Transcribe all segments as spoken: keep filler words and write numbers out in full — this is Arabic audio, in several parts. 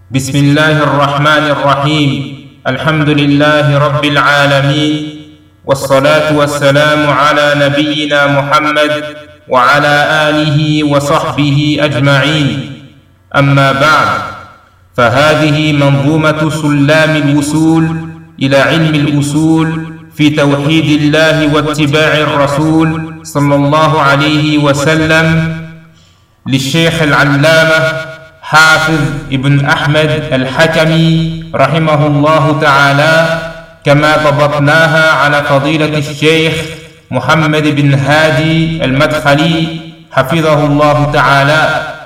بسم الله الرحمن الرحيم. الحمد لله رب العالمين، والصلاة والسلام على نبينا محمد وعلى آله وصحبه أجمعين. أما بعد، فهذه منظومة سلام الوصول إلى علم الأصول في توحيد الله واتباع الرسول صلى الله عليه وسلم للشيخ العلامة حافظ ابن أحمد الحكمي رحمه الله تعالى، كما ضبطناها على فضيلة الشيخ محمد بن هادي المدخلي حفظه الله تعالى.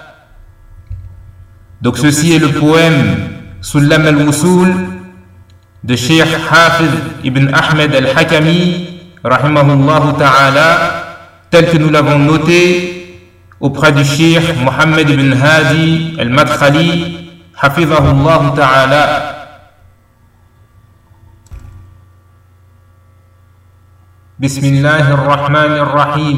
Donc ceci est le poème Sulam al-Wusul de Cheikh Hafiz ibn Ahmed al-Hakami rahimahullah ta'ala, tel que nous l'avons noté auprès du Cheikh Mohammed ibn Hadi al-Madkhali hafizahullah ta'ala. Bismillahir Rahmanir Rahim.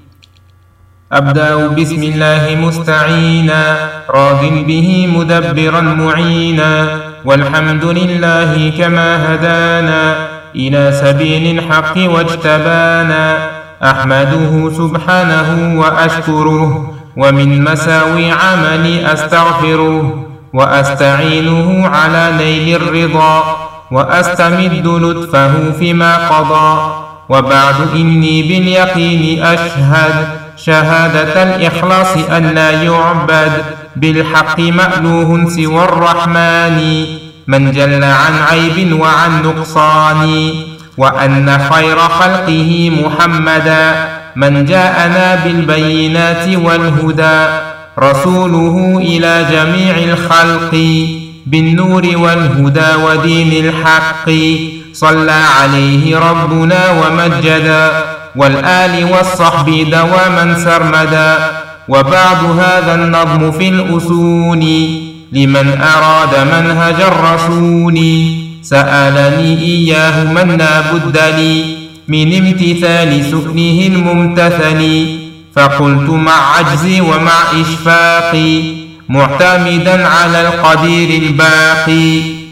أبدأ بسم الله مستعينا، راض به مدبرا معينا، والحمد لله كما هدانا إلى سبيل الحق واجتبانا. أحمده سبحانه وأشكره، ومن مساوي عملي أستغفره، وأستعينه على نيل الرضا، وأستمد لطفه فيما قضى. وبعد إني باليقين أشهد شهادة الإخلاص أن لا يعبد بالحق مألوه سوى الرحمن، من جل عن عيب وعن نقصان، وأن خير خلقه محمدا من جاءنا بالبينات والهدى، رسوله إلى جميع الخلق بالنور والهدى ودين الحق. صلى عليه ربنا ومجدا، والآل والصحب دواما سرمدا. وبعد هذا النظم في الأصول لمن أراد منهج الرسول، سألني إياه من لا بد لي من امتثال سؤله الممتثل، فقلت مع عجزي ومع إشفاقي معتمدا على القدير الباقي.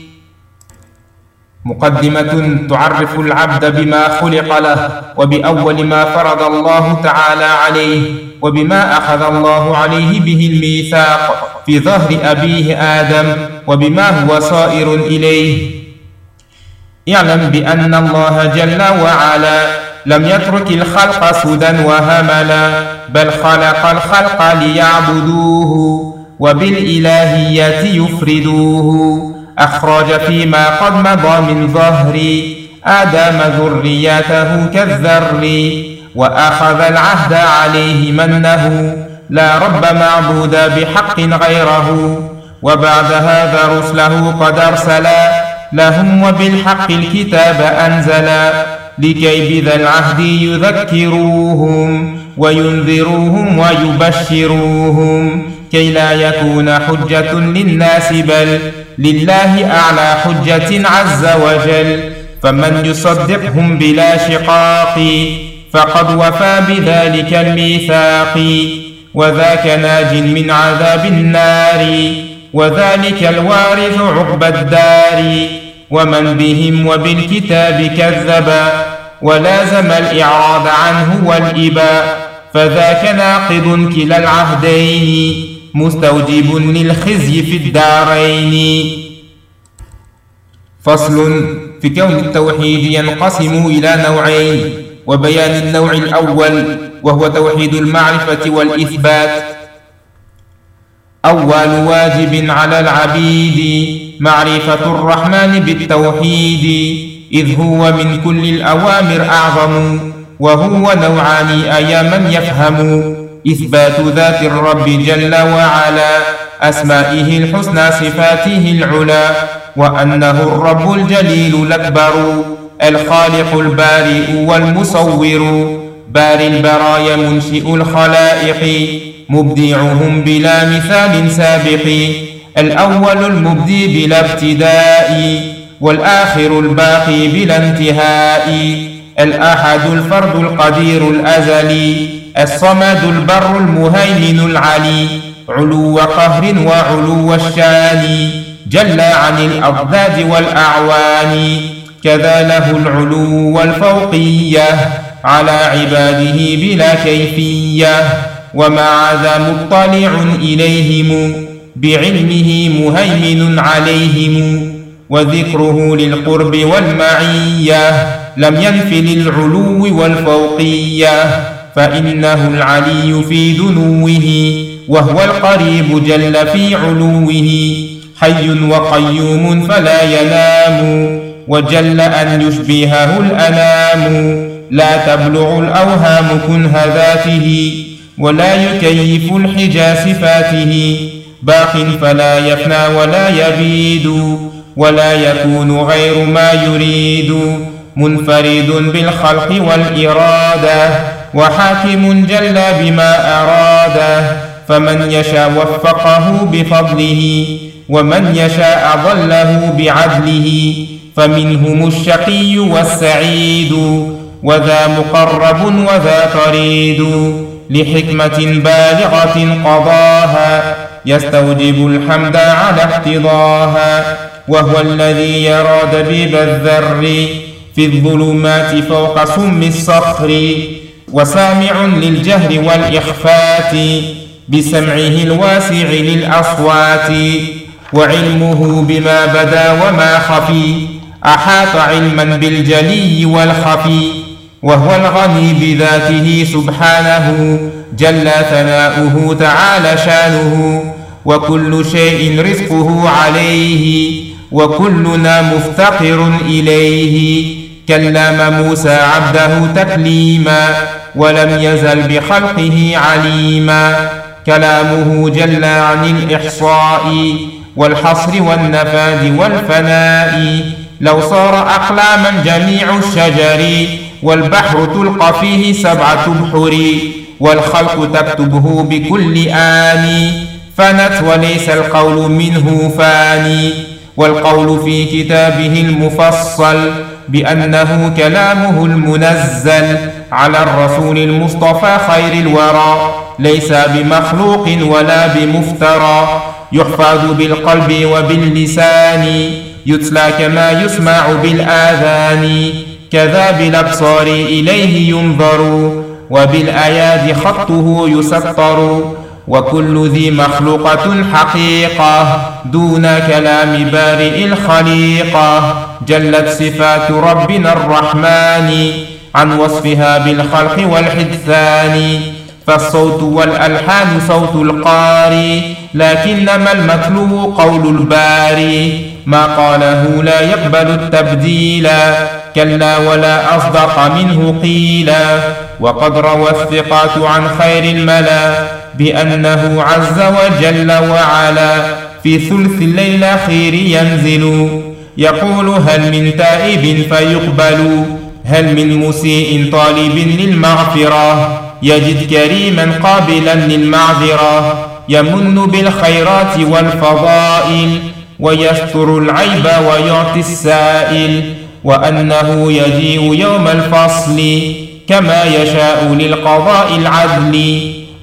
مقدمة تعرف العبد بما خلق له، وبأول ما فرض الله تعالى عليه، وبما أخذ الله عليه به الميثاق في ظهر أبيه آدم، وبما هو صائر إليه. اعلم بأن الله جل وعلا لم يترك الخلق سدى وهملا، بل خلق الخلق ليعبدوه وبالإلهية يفردوه. أخرج فيما قد مضى من ظهر آدم ذريته كالذر، وأخذ العهد عليه منه لا رب معبود بحق غيره. وبعد هذا رسله قد أرسلا لهم، وبالحق الكتاب أنزلا، لكي بذا العهد يذكروهم وينذروهم ويبشروهم، كي لا يكون حجة للناس بل لله أعلى حجة عز وجل. فمن يصدقهم بلا شقاق فقد وفى بذلك الميثاق، وذاك ناج من عذاب النار، وذلك الوارث عقبى الدار. ومن بهم وبالكتاب كذبا ولازم الإعراض عنه والإباء، فذاك ناقض كلا العهدين مستوجب للخزي في الدارين. فصل في كون التوحيد ينقسم إلى نوعين، وبيان النوع الأول وهو توحيد المعرفة والإثبات. أول واجب على العبيد معرفة الرحمن بالتوحيد، إذ هو من كل الأوامر أعظم، وهو نوعان أيا من يفهم. إثبات ذات الرب جل وعلا، أسمائه الحسنى صفاته العلا، وأنه الرب الجليل الأكبر، الخالق البارئ والمصور، باري البرايا منشئ الخلائق، مبدعهم بلا مثال سابق، الأول المبدي بلا ابتداء، والآخر الباقي بلا انتهاء، الأحد الفرد القدير الأزلي، الصمد البر المهيمن العلي، علو قهر وعلو الشان، جل عن الأضداد والأعوان. كذا له العلو والفوقية على عباده بلا كيفية، ومع ذا مطلع إليهم بعلمه مهيمن عليهم. وذكره للقرب والمعية لم ينف للعلو والفوقية، فإنه العلي في دنوه وهو القريب جل في علوه. حي وقيوم فلا ينام، وجل أن يشبهه الأنام. لا تبلغ الأوهام كنه ذاته، ولا يكيف الحجى صفاته. باق فلا يفنى ولا يبيد، ولا يكون غير ما يريد. منفرد بالخلق والإرادة، وحاكم جل بما أراد. فمن يشاء وفقه بفضله، ومن يشاء أضله بعدله. فمنهم الشقي والسعيد، وذا مقرب وذا طريد. لحكمة بالغة قضاها، يستوجب الحمد على اقتضاها. وهو الذي يرى دبيب الذر في الظلمات فوق سم الصخر. وسامع للجهر والإخفات بسمعه الواسع للأصوات. وعلمه بما بدا وما خفي، أحاط علما بالجلي والخفي. وهو الغني بذاته سبحانه، جل ثناؤه تعالى شانه. وكل شيء رزقه عليه، وكلنا مفتقر إليه. كلم موسى عبده تكليما، ولم يزل بخلقه عليما. كلامه جل عن الإحصاء والحصر والنفاذ والفناء. لو صار أقلاما جميع الشجر، والبحر تلقى فيه سبعة بحر. والخلق تكتبه بكل آن، فنت وليس القول منه فاني. والقول في كتابه المفصل بأنه كلامه المنزل على الرسول المصطفى خير الورى، ليس بمخلوق ولا بمفترى. يحفظ بالقلب وباللسان، يتلى كما يسمع بالآذان. كذا بالأبصار إليه ينظر، وبالآيات خطه يسطر. وكل ذي مخلوقة حقيقة دون كلام بارئ الخليقة. جلت صفات ربنا الرحمن عن وصفها بالخلق والحدثان. فالصوت والألحان صوت القاري، لكنما المتلو قول الباري. ما قاله لا يقبل التبديلا، كلا ولا أصدق منه قيلا. وقد روى الثقات عن خير الملا بأنه عز وجل وعلا في ثلث الليل الأخير ينزل. يقول هل من تائب فيقبل، هل من مسيء طالب للمغفرة. يجد كريما قابلا للمعذرة، يمن بالخيرات والفضائل. ويستر العيب ويعطي السائل، وأنه يجيء يوم الفصل كما يشاء للقضاء العدل.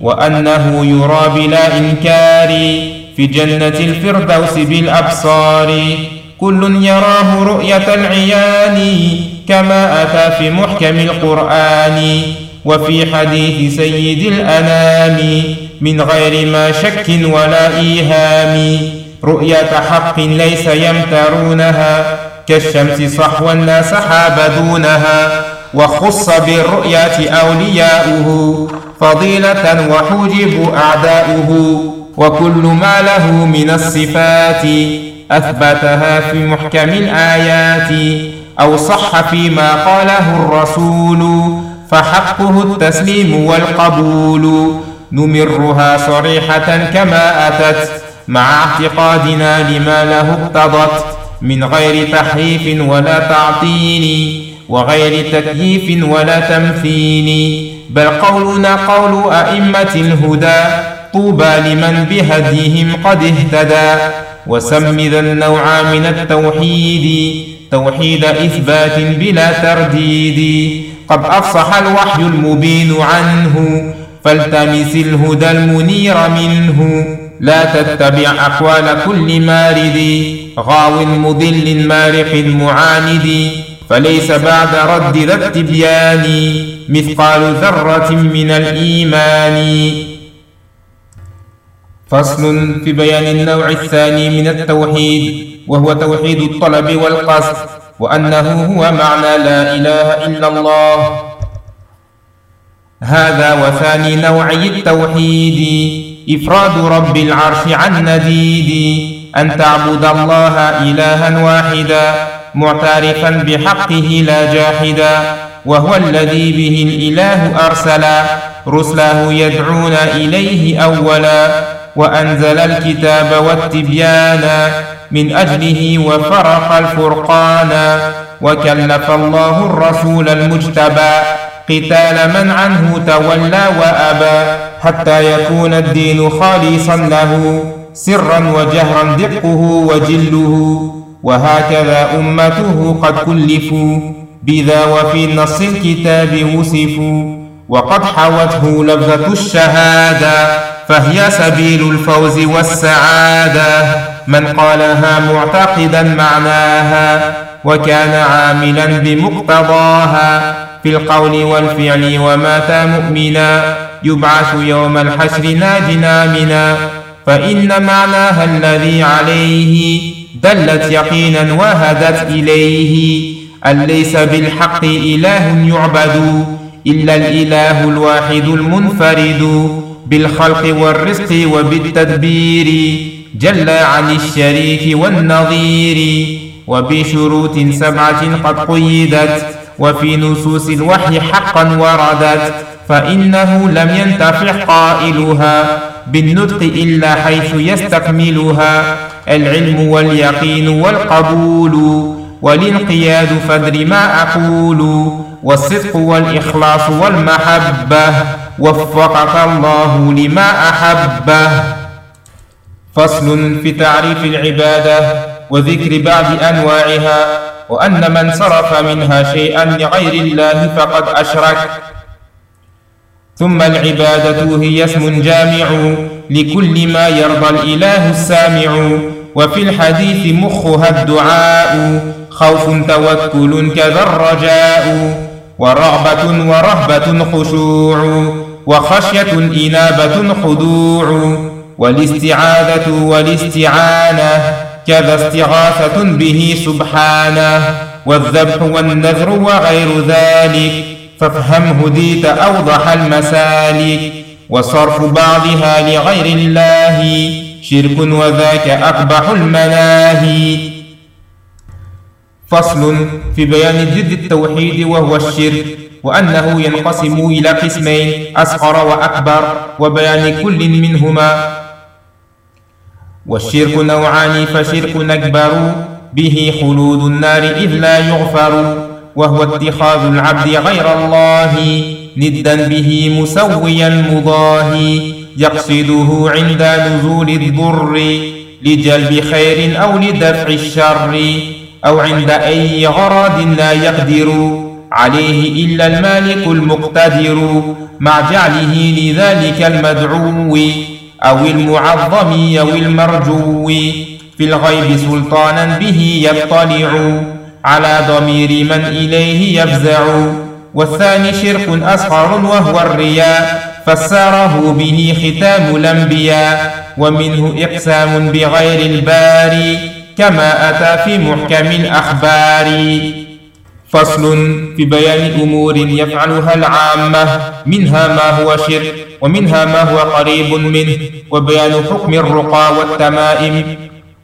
وأنه يرى بلا إنكار في جنة الفردوس بالأبصار. كل يراه رؤية العيان كما أتى في محكم القرآن. وفي حديث سيد الأنام من غير ما شك ولا إيهام. رؤية حق ليس يمترونها، كالشمس صحوا الناس حاب دونها. وخص بالرؤية أولياؤه فضيلة وحوجب أعداؤه. وكل ما له من الصفات أثبتها في محكم الآيات، أو صح فيما قاله الرسول، فحقه التسليم والقبول. نمرها صريحة كما أتت مع اعتقادنا لما له اقتضت، من غير تحريف ولا تعطيل، وغير تكييف ولا تمثيل. بل قولنا قول أئمة الهدى، طوبى لمن بهديهم قد اهتدى. وسم ذا النوع من التوحيد توحيد إثبات بلا ترديد. قد أفصح الوحي المبين عنه، فالتمس الهدى المنير منه. لا تتبع أقوال كل مارد غاو مضل مارق معاند، فليس بعد رد ذا التبيان مثقال ذرة من الإيمان. فصل في بيان النوع الثاني من التوحيد، وهو توحيد الطلب والقصد، وأنه هو معنى لا إله إلا الله. هذا وثاني نوعي التوحيد إفراد رب العرش عن نديد، أن تعبد الله إلها واحدا معترفا بحقه لا جاحدا، وهو الذي به الإله أرسل رسله يدعون إليه أولا، وأنزل الكتاب والتبيان من أجله وفرق الفرقان، وكلف الله الرسول المجتبى قتال من عنه تولى وأبى، حتى يكون الدين خالصا له سرا وجهرا دقه وجله. وهكذا أمته قد كلفوا بذا وفي نص الكتاب وصفوا، وقد حوته لفظة الشهادة فهي سبيل الفوز والسعادة، من قالها معتقدا معناها وكان عاملا بمقتضاها في القول والفعل ومات مؤمنا، يبعث يوم الحشر ناجنا منا. فإن معناها الذي عليه دلت يقينا وهدت إليه، أن ليس بالحق إله يعبد إلا الإله الواحد المنفرد، بالخلق والرزق وبالتدبير جل عن الشريك والنظير، وبشروط سبعة قد قيدت وفي نصوص الوحي حقا وردت، فإنه لم ينتفع قائلها بالنطق إلا حيث يستكملها، العلم واليقين والقبول والانقياد فادر ما أقول، والصدق والإخلاص والمحبة وفقك الله لما أحبه. فصل في تعريف العبادة وذكر بعض أنواعها، وأن من صرف منها شيئا لغير الله فقد أشرك. ثم العبادة هي اسم جامع لكل ما يرضى الإله السامع، وفي الحديث مخها الدعاء خوف توكل كذا الرجاء، ورغبة ورهبة خشوع، وخشية إنابة خضوع، والاستعاذة والاستعانة كذا استغاثة به سبحانه، والذبح والنذر وغير ذلك فافهم هديت أوضح المسالك، وصرف بعضها لغير الله شرك وذاك أقبح المناهي. فصل في بيان ضد التوحيد وهو الشرك، وأنه ينقسم إلى قسمين أصغر وأكبر، وبيان كل منهما. والشرك نوعان، فشرك أكبر به خلود النار إذ لا يغفر، وهو اتخاذ العبد غير الله ندا به مسويا مضاهي، يقصده عند نزول الضر لجلب خير أو لدفع الشر، أو عند أي غرض لا يقدر عليه إلا المالك المقتدر، مع جعله لذلك المدعو أو المعظم أو المرجو في الغيب سلطانا به يطلع على ضمير من إليه يفزع. والثاني شرك أصغر وهو الرياء، فسره به ختام الأنبياء، ومنه إقسام بغير الباري كما أتى في محكم الأخبار. فصل في بيان أمور يفعلها العامة، منها ما هو شرك ومنها ما هو قريب منه، وبيان حكم الرقى والتمائم.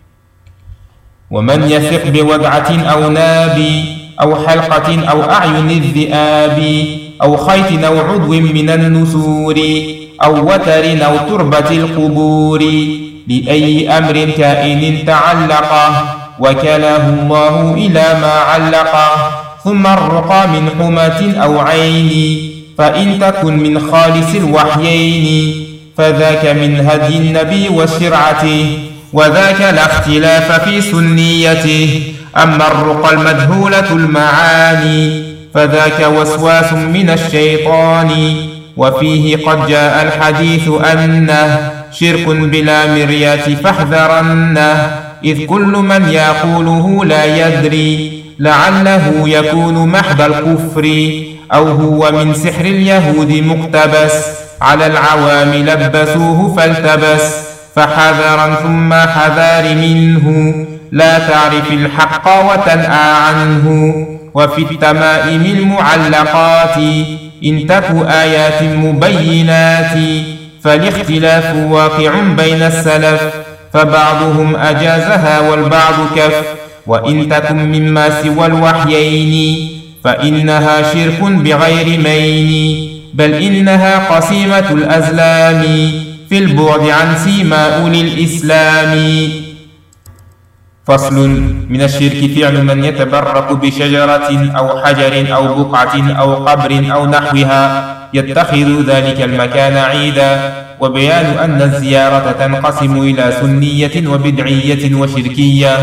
ومن يثق بودعة أو ناب أو حلقة أو أعين الذئاب أو خيط أو عضو من النسور أو وتر أو تربة القبور لأي أمر كائن تعلقه، وكله الله إلى ما علقه. ثم الرقى من حماة أو عين، فإن تكن من خالص الوحيين فذاك من هدي النبي وشرعته، وذاك لا اختلاف في سنيته. أما الرقى المدهولة المعاني فذاك وسواس من الشيطان، وفيه قد جاء الحديث أنه شرك بلا مرية فاحذرنه، إذ كل من يقوله لا يدري لعله يكون محض الكفر، أو هو من سحر اليهود مقتبس، على العوام لبسوه فالتبس. فحذرا ثم حذار منه، لا تعرف الحق وتنأى عنه. وفي التمائم المعلقات إن تك آيات مبينات، فالاختلاف واقع بين السلف، فبعضهم أجازها والبعض كف. وإن تكن مما سوى الوحيين فإنها شرك بغير مين، بل إنها قسيمة الأزلام في البعد عن سيما أولي الإسلام. فصل: من الشرك فعل من يتبرك بشجرة أو حجر أو بقعة أو قبر أو نحوها يتخذ ذلك المكان عيدا. وبيان أن الزيارة تنقسم إلى سنية وبدعية وشركية.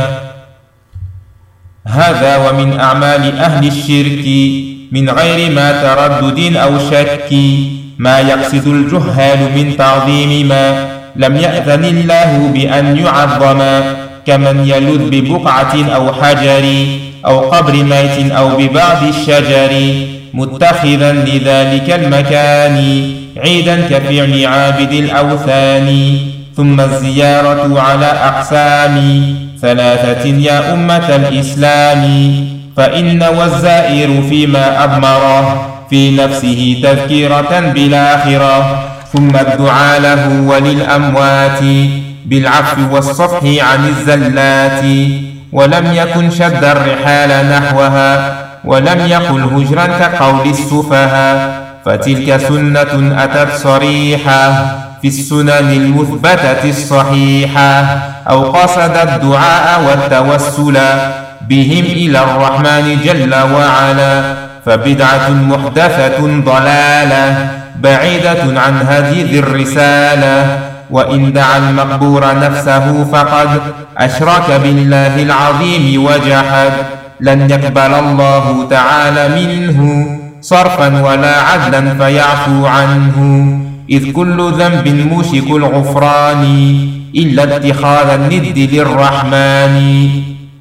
هذا ومن أعمال أهل الشرك من غير ما تردد أو شك، ما يقصد الجهال من تعظيم ما لم يأذن الله بأن يعظم، كمن يلذ ببقعة أو حجر أو قبر ميت أو ببعض الشجر، متخذا لذلك المكان عيدا كفعل عابد الأوثان. ثم الزيارة على أقسام ثلاثة يا أمة الإسلام، فإن والزائر فيما أضمره في نفسه تذكيرة بالآخرة، ثم الدعاء له وللأموات بالعفو والصفح عن الزلات. ولم يكن شد الرحال نحوها، ولم يقل هجرا كقول السفهاء، فتلك سنة أتت صريحة في السنن المثبتة الصحيحة، أو قصد الدعاء والتوسل بهم إلى الرحمن جل وعلا، فبدعة محدثة ضلالة بعيدة عن هدي ذي الرسالة. وإن دعا المقبور نفسه فقد أشرك بالله العظيم وجحد، لن يقبل الله تعالى منه صرفا ولا عدلا فيعفو عنه، إذ كل ذنب موشك الغفران إلا اتخاذ الند للرحمن.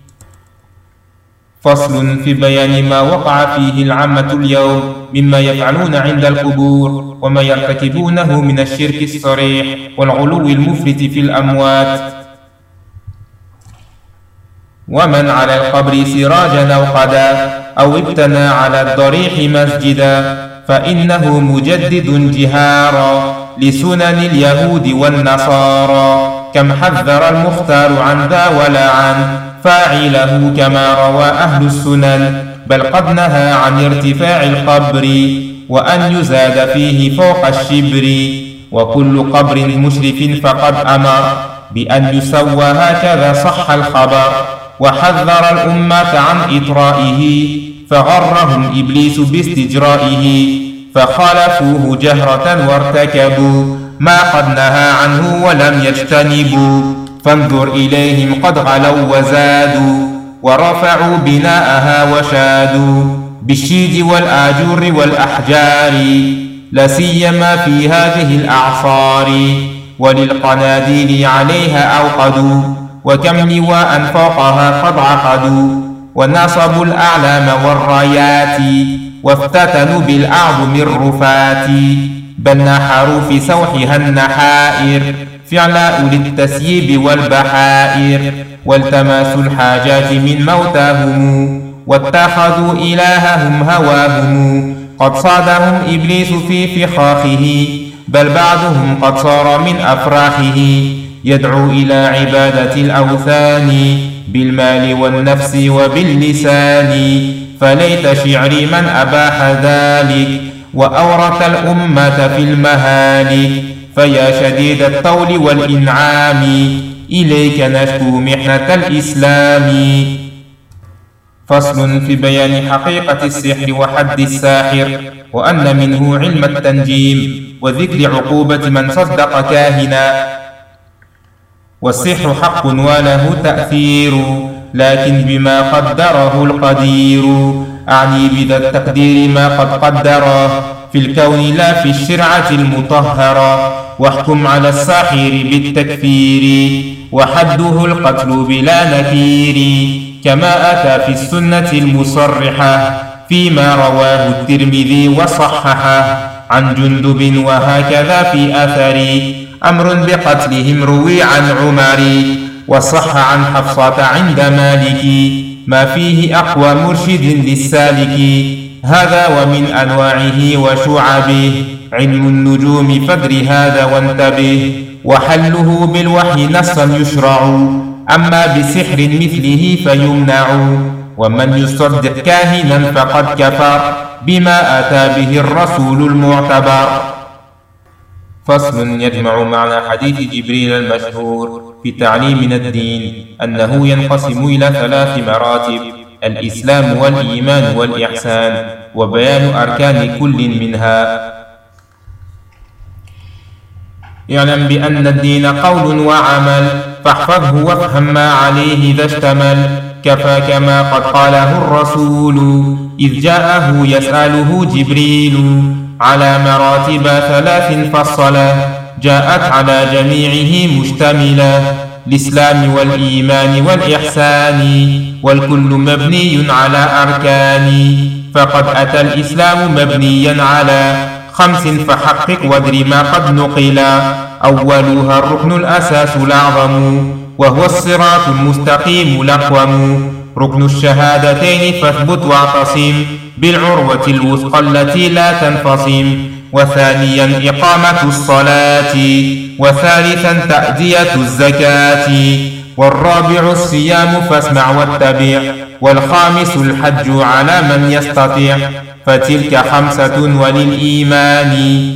فصل: في بيان ما وقع فيه العامة اليوم مما يفعلون عند القبور، وما يرتكبونه من الشرك الصريح والغلو المفرط في الأموات. ومن على القبر سراجا أو قدا أو ابتنى على الضريح مسجدا، فإنه مجدد جهارا لسنن اليهود والنصارى، كم حذر المختار عن ذا ولعن فاعله كما روى أهل السنن، بل قد نهى عن ارتفاع القبر وأن يزاد فيه فوق الشبر، وكل قبر مشرف فقد أمر بأن يسوى هكذا صح الخبر. وحذر الأمة عن إطرائه فغرهم إبليس باستجرائه، فخالفوه جهرة وارتكبوا ما قد نهى عنه ولم يجتنبوا، فانظر إليهم قد غلوا وزادوا ورفعوا بناءها وشادوا بالشيد والآجور والأحجار، لسيما في هذه الأعصار، وللقناديل عليها أوقدوا، وكم لواء فوقها قد عقدوا، ونصبوا الأعلام والرايات، وافتتنوا بالأعظم الرفات، بل نحروا في سوحها النحائر فعل أولي التسييب والبحائر، والتماسوا الحاجات من موتاهم، واتخذوا إلههم هواهم، قد صادهم إبليس في فخاخه، بل بعضهم قد صار من أفراخه يدعو إلى عبادة الأوثان بالمال والنفس وباللسان، فليت شعري من أباح ذلك وأورث الأمة في المهالك، فيا شديد الطول والإنعام إليك نشكو محنة الإسلام. فصل: في بيان حقيقة السحر وحد الساحر، وأن منه علم التنجيم، وذكر عقوبة من صدق كاهنا. والسحر حق وله تأثير، لكن بما قدره القدير، أعني بذا التقدير ما قد قدره، في الكون لا في الشرعة المطهرة، واحكم على الساحر بالتكفير وحده القتل بلا نكير، كما أتى في السنة المصرحة فيما رواه الترمذي وصححه عن جندب، وهكذا في أثر أمر بقتلهم روي عن عمر، وصح عن حفصة عند مالك ما فيه أقوى مرشد للسالك. هذا ومن أنواعه وشعبه علم النجوم فادر هذا وانتبه، وحله بالوحي نصا يشرع، أما بسحر مثله فيمنع، ومن يصدق كاهنا فقد كفر بما أتى به الرسول المعتبر. فصل يجمع معنى حديث جبريل المشهور في تعليمنا الدين أنه ينقسم إلى ثلاث مراتب: الإسلام والإيمان والإحسان، وبيان أركان كل منها. اعلم بأن الدين قول وعمل، فاحفظه وافهم ما عليه إذا اشتمل، كفى كما قد قاله الرسول إذ جاءه يسأله جبريل، على مراتب ثلاث فصلة جاءت على جميعه مشتملة: الإسلام والإيمان والإحسان، والكل مبني على أركان، فقد أتى الإسلام مبنيا على خمس فحقق وادر ما قد نقلا، أولها الركن الأساس الأعظم، وهو الصراط المستقيم الأقوم، ركن الشهادتين فاثبت واعتصم بالعروة الوثقى التي لا تنفصم، وثانيا إقامة الصلاة، وثالثا تأدية الزكاة، والرابع الصيام فاسمع واتبع، والخامس الحج على من يستطيع، فتلك خمسة وللإيمان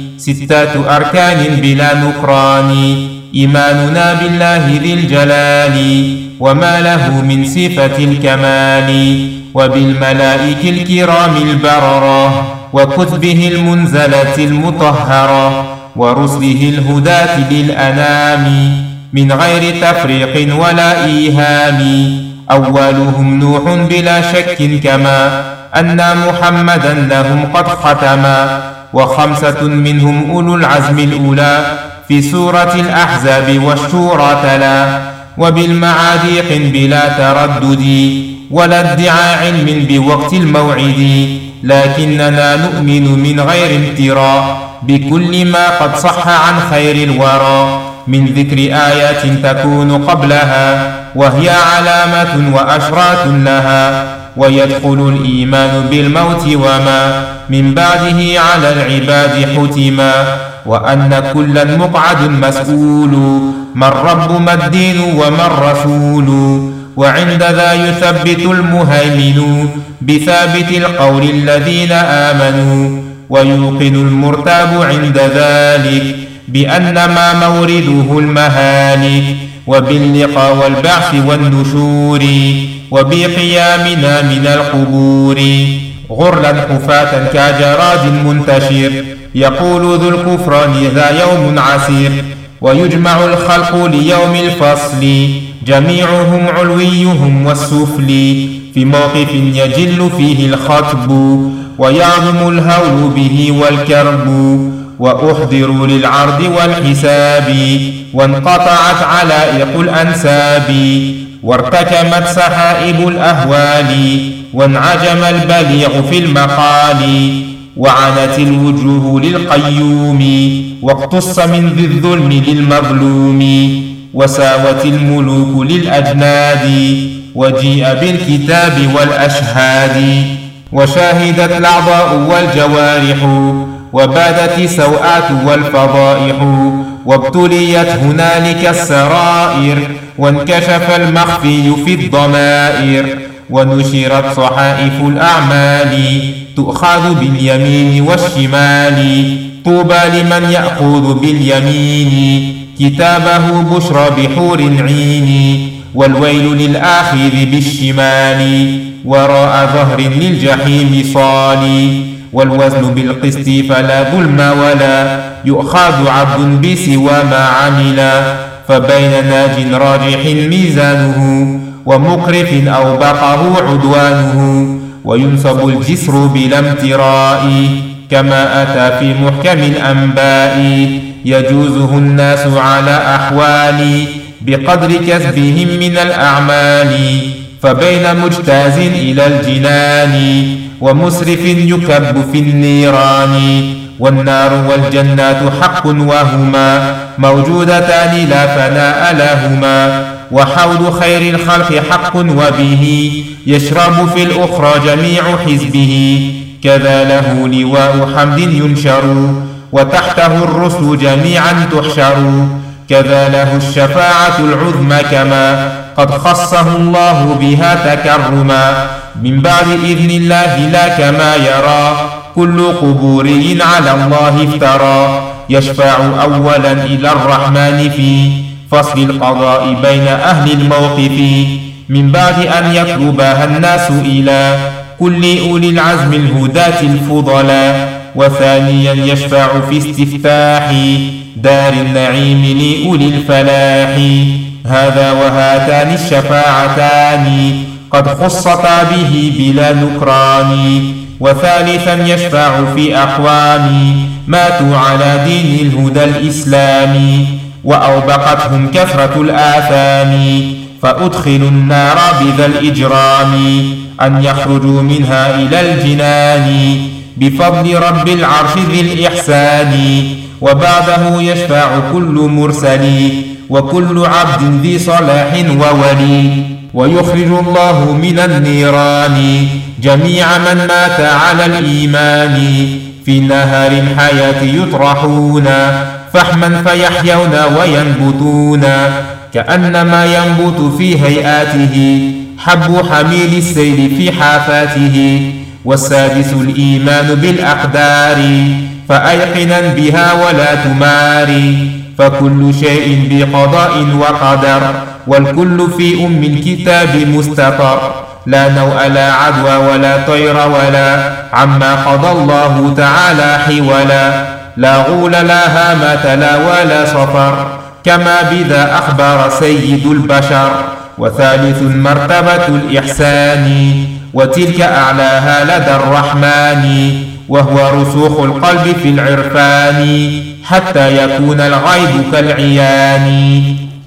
ستة أركان بلا نكران: إيماننا بالله ذي الجلال وما له من صفة الكمال، وبالملائكة الكرام البررة، وكتبه المنزلة المطهرة، ورسله الهداة للأنام، من غير تفريق ولا إيهام. أولهم نوح بلا شك، كما أن محمدا لهم قد ختما، وخمسة منهم أولو العزم الأولى في سورة الأحزاب والشورى تلا، وبالمعاد بلا تردد ولا ادعاء علم بوقت الموعد، لكننا نؤمن من غير امتراء بكل ما قد صح عن خير الورى، من ذكر آيات تكون قبلها وهي علامة وأشراط لها، ويدخل الإيمان بالموت وما من بعده على العباد حتما، وأن كلا مقعد مسؤول، ما الرب ما الدين وما الرسول، وعند ذا يثبت المهيمن بثابت القول الذين آمنوا، ويوقن المرتاب عند ذلك بأن ما مورده المهالك، وباللقاء والبعث والنشور، وبقيامنا من القبور، غرلا حفاة كجراد منتشر، يقول ذو الكفران ذا يوم عسير، ويجمع الخلق ليوم الفصل جميعهم علويهم والسفلي، في موقف يجل فيه الخطب ويعظم الهول به والكرب، وأحضروا للعرض والحساب وانقطعت علائق الأنساب، وارتكمت سحائب الأهوال وانعجم البليغ في المقال، وعنت الوجوه للقيوم واقتص من ذي الظلم للمظلوم، وساوت الملوك للأجناد وجيء بالكتاب والأشهاد، وشاهدت الأعضاء والجوارح وبادت السوءات والفضائح، وابتليت هنالك السرائر وانكشف المخفي في الضمائر، ونشرت صحائف الأعمال تؤخذ باليمين والشمال، طوبى لمن يأخذ باليمين كتابه بشرى بحور عين، والويل للآخذ بالشمال وراء ظهر للجحيم صالي، والوزن بالقسط فلا ظلم ولا يؤخذ عبد بسوى ما عمل، فبين ناج راجح ميزانه ومقرف أوبقه عدوانه، وينصب الجسر بلا امتراء كما أتى في محكم الأنباء يجوزه الناس على أحوال بقدر كسبهم من الأعمال فبين مجتاز إلى الجنان ومسرف يكب في النيران والنار والجنات حق وهما موجودتان لا فناء لهما وحوض خير الخلق حق وبه يشرب في الأخرى جميع حزبه كذا له لواء حمد ينشر وتحته الرسل جميعا تحشر كذا له الشفاعة العظمى كما قد خصه الله بها تكرما من بعد إذن الله لا كما يرى كل قبوري على الله افترى يشفع أولا إلى الرحمن في فصل القضاء بين أهل الموقف من بعد أن يطلبها الناس إلى كل أولي العزم الهداة الفضلاء وثانيا يشفع في استفتاح دار النعيم لأولي الفلاح هذا وهاتان الشفاعتان قد خصتا به بلا نكران وثالثا يشفع في أقوام ماتوا على دين الهدى الإسلامي وأوبقتهم كثرة الآثام فأدخلوا النار بذا الإجرام أن يخرجوا منها إلى الجنان بفضل رب العرش ذي الإحسان وبعده يشفع كل مرسل وكل عبد ذي صلاح وولي ويخرج الله من النيران جميع من مات على الإيمان في نهر الحياة يطرحون فحما فيحيون وينبتون كأنما ينبت في هيئاته حب حميل السيل في حافاته والسادس الإيمان بالأقدار فأيقنا بها ولا تماري فكل شيء بقضاء وقدر والكل في أم الكتاب مستطر لا نوء لا عدوى ولا طير ولا عما قضى الله تعالى حولا لا غول لا هامة لا ولا صفر كما بذا أخبر سيد البشر وثالث مرتبة الإحسان وتلك أعلاها لدى الرحمن وهو رسوخ القلب في العرفان حتى يكون الغيب كالعيان.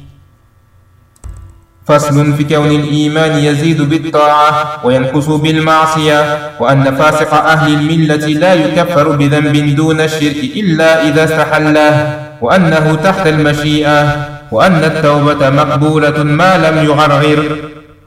فصل في كون الإيمان يزيد بالطاعة وينقص بالمعصية وأن فاسق أهل الملة لا يكفر بذنب دون الشرك إلا إذا استحله وأنه تحت المشيئة وأن التوبة مقبولة ما لم يغرغر.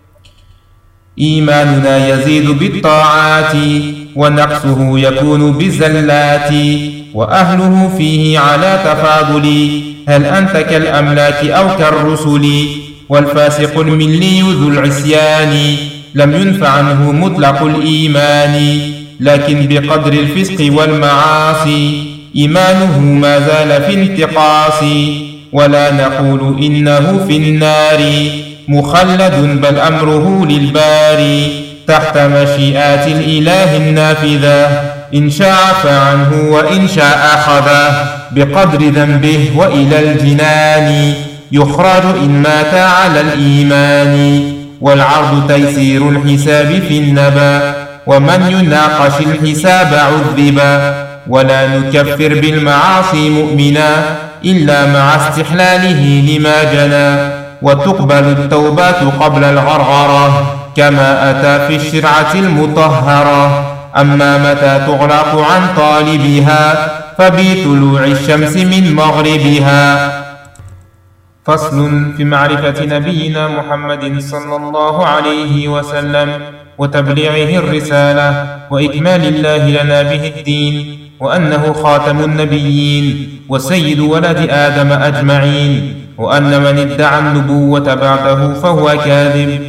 إيماننا يزيد بالطاعات ونقصه يكون بالزلات وأهله فيه على تفاضل هل أنت كالأملاك أو كالرسل والفاسق الملي ذو العصيان لم ينفع عنه مطلق الإيمان لكن بقدر الفسق والمعاصي إيمانه ما زال في انتقاص ولا نقول إنه في النار مخلد بل أمره للباري تحت مشيئات الإله النافذة إن شاء عفى عنه وإن شاء أخذه بقدر ذنبه وإلى الجنان يخرج إن مات على الإيمان والعرض تيسير الحساب في النبا ومن يناقش الحساب عذبا ولا نكفر بالمعاصي مؤمنا إلا مع استحلاله لما جنى وتقبل التوبات قبل الغرغرة كما أتى في الشرعة المطهرة أما متى تغلق عن طالبها فبطلوع الشمس من مغربها. فصل في معرفة نبينا محمد صلى الله عليه وسلم وتبليغه الرسالة وإكمال الله لنا به الدين وأنه خاتم النبيين وسيد ولد آدم أجمعين وأن من ادعى النبوة بعده فهو كاذب.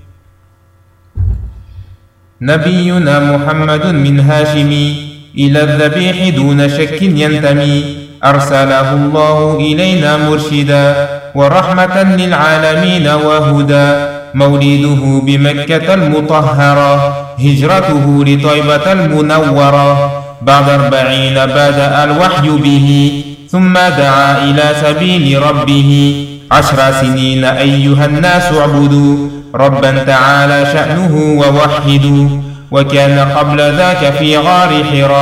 نبينا محمد من هاشم إلى الذبيح دون شك ينتمي أرسله الله إلينا مرشدا ورحمة للعالمين وهدى مولده بمكة المطهرة هجرته لطيبة المنورة بعد أربعين بدأ الوحي به ثم دعا إلى سبيل ربه عشر سنين أيها الناس اعبدوا ربا تعالى شأنه ووحدوا وكان قبل ذاك في غار حراء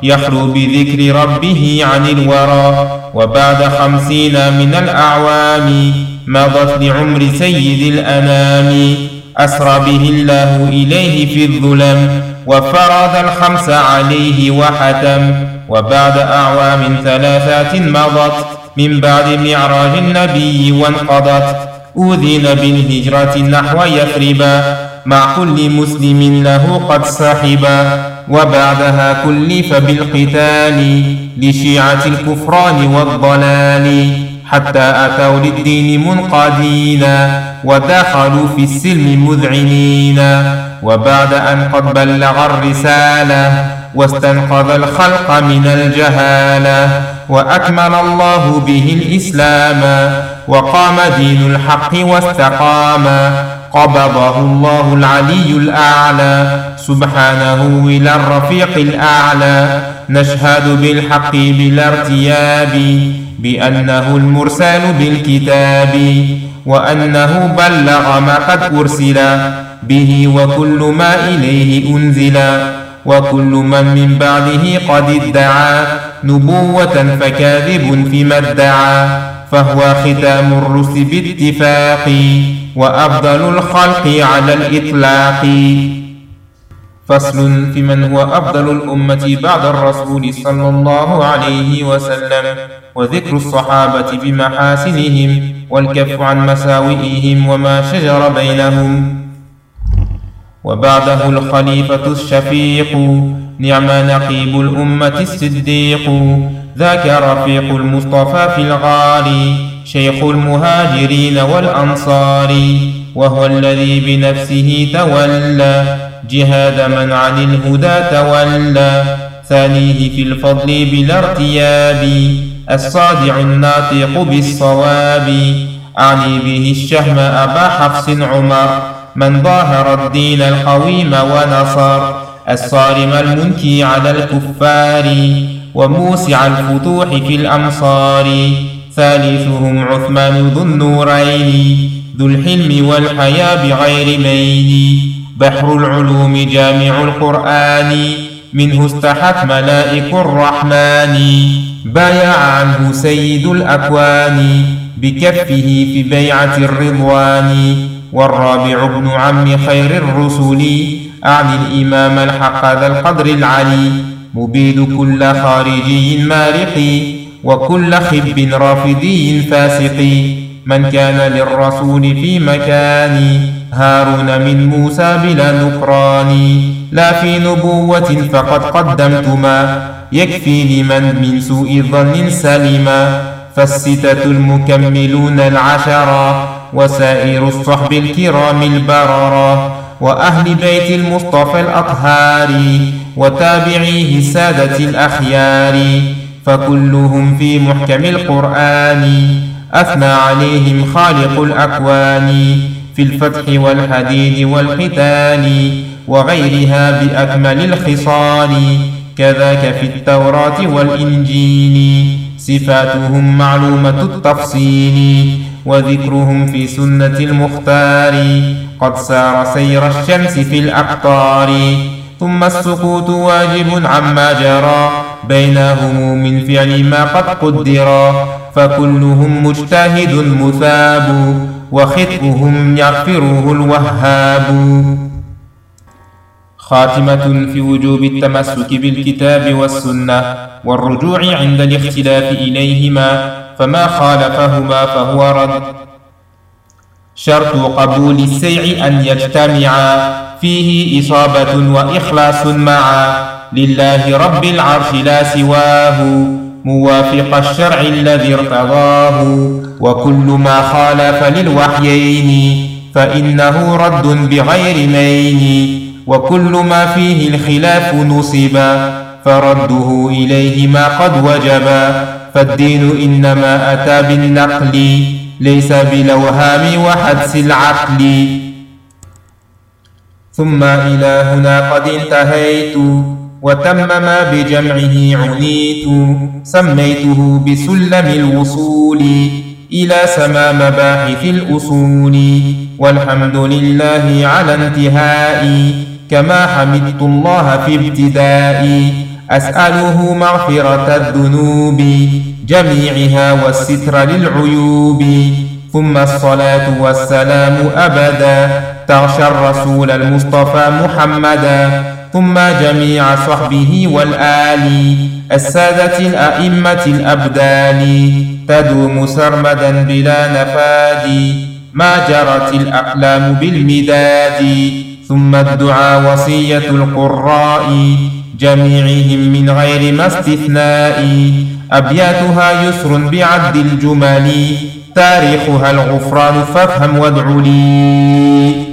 يخلو بذكر ربه عن الورى. وبعد خمسين من الأعوام مضت لعمر سيد الأنام، أسرى به الله إليه في الظلم وفرض الخمس عليه وحتم. وبعد أعوام ثلاثات مضت من بعد معراج النبي وانقضت، أذن بالهجرة نحو يثربا مع كل مسلم له قد صحبا. وبعدها كلف بالقتال لشيعة الكفران والضلال، حتى أتوا للدين منقادين ودخلوا في السلم مذعنين. وبعد أن قد بلغ الرسالة واستنقذ الخلق من الجهالة، وأكمل الله به الإسلام وقام دين الحق واستقام، قبضه الله العلي الأعلى سبحانه إلى الرفيق الأعلى. نشهد بالحق بلا ارتياب بأنه المرسل بالكتاب، وأنه بلغ ما قد أرسل به وكل ما إليه أنزل. وكل من من بعده قد ادعى نبوة فكاذب فيما ادعى، فهو ختام الرسل باتفاق وأفضل الخلق على الإطلاق. فصل في من هو أفضل الأمة بعد الرسول صلى الله عليه وسلم، وذكر الصحابة بمحاسنهم والكف عن مساوئهم وما شجر بينهم. وبعده الخليفة الشفيق نعم نقيب الأمة الصديق، ذاك رفيق المصطفى في الغالي شيخ المهاجرين والأنصار، وهو الذي بنفسه تولى جهاد من عن الهدى تولى. ثانيه في الفضل بلا ارتياب الصادع الناطق بالصواب، أعني به الشهم أبا حفص عمر من ظاهر الدين القويم ونصر، الصارم المنكي على الكفار وموسع الفتوح في الأمصار. ثالثهم عثمان ذو النورين ذو الحلم والحياء بغير ميل، بحر العلوم جامع القرآن منه استحت ملائك الرحمن، بايع عنه سيد الأكوان بكفه في بيعة الرضوان. والرابع ابن عم خير الرسل أعني الإمام الحق ذا القدر العلي، مبيد كل خارجي مارق وكل خب رافضي فاسق، من كان للرسول في مكان هارون من موسى بلا نكران. لا في نبوة فقد قدمتما يكفي لمن من سوء ظن سلما، فالستة المكملون العشرة وسائر الصحب الكرام البررة، وأهل بيت المصطفى الأطهار وتابعيه السادة الأخيار، فكلهم في محكم القرآن أثنى عليهم خالق الأكوان، في الفتح والحديد والقتال وغيرها بأكمل الخصال. كذاك في التوراة والإنجيل صفاتهم معلومة التفصيل، وذكرهم في سنة المختار قد سار سير الشمس في الأقطار. ثم السكوت واجب عما جرى بينهم من فعل ما قد قدرا، فكلهم مجتهد مثاب وخطئهم يغفره الوهاب. خاتمة في وجوب التمسك بالكتاب والسنة والرجوع عند الاختلاف إليهما، فما خالفهما فهو رد. شرط قبول السيع أن يجتمعا فيه إصابة وإخلاص معا، لله رب العرش لا سواه موافق الشرع الذي ارتضاه، وكل ما خالف للوحيين فإنه رد بغير مين، وكل ما فيه الخلاف نصبا فرده إليهما قد وجبا. فالدين إنما أتى بالنقل ليس بالأوهام وحدس العقل. ثم إلى هنا قد انتهيت وتم ما بجمعه عنيت، سميته بسلم الوصول إلى سما مباحث الأصول، والحمد لله على انتهائي كما حمدت الله في ابتدائي، أسأله مغفرة الذنوب جميعها والستر للعيوب، ثم الصلاة والسلام أبدا تغشى الرسول المصطفى محمدا، ثم جميع صحبه والآل السادة الأئمة الأبدال، تدوم سرمدا بلا نفاد ما جرت الأقلام بالمداد. ثم الدعاء وصية القراء جميعهم من غير ما استثناء، أبياتها يسر بعد الجمل تاريخها الغفران فافهم وادع لي.